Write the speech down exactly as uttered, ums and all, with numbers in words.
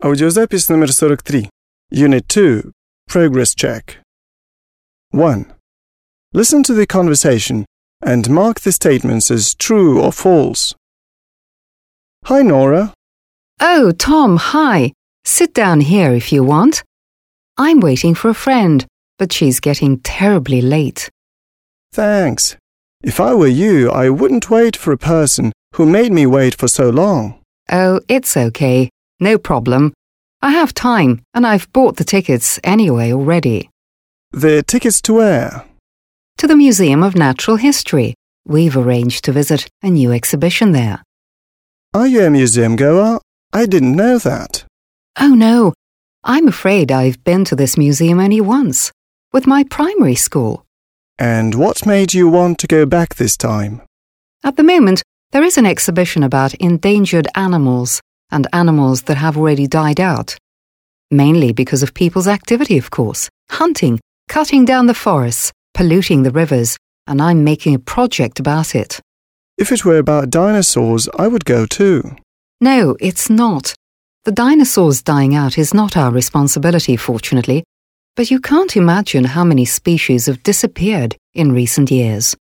Аудиозапись номер сорок три. Unit two. Progress check. one. Listen to the conversation and mark the statements as true or false. Hi, Nora. Oh, Tom, hi. Sit down here if you want. I'm waiting for a friend, but she's getting terribly late. Thanks. If I were you, I wouldn't wait for a person who made me wait for so long. Oh, it's okay. No problem. I have time, and I've bought the tickets anyway already. The tickets to where? To the Museum of Natural History. We've arranged to visit a new exhibition there. Are you a museum goer? I didn't know that. Oh, no. I'm afraid I've been to this museum only once, with my primary school. And what made you want to go back this time? At the moment, there is an exhibition about endangered animals and animals that have already died out. Mainly because of people's activity, of course. Hunting, cutting down the forests, polluting the rivers, and I'm making a project about it. If it were about dinosaurs, I would go too. No, it's not. The dinosaurs dying out is not our responsibility, fortunately, but you can't imagine how many species have disappeared in recent years.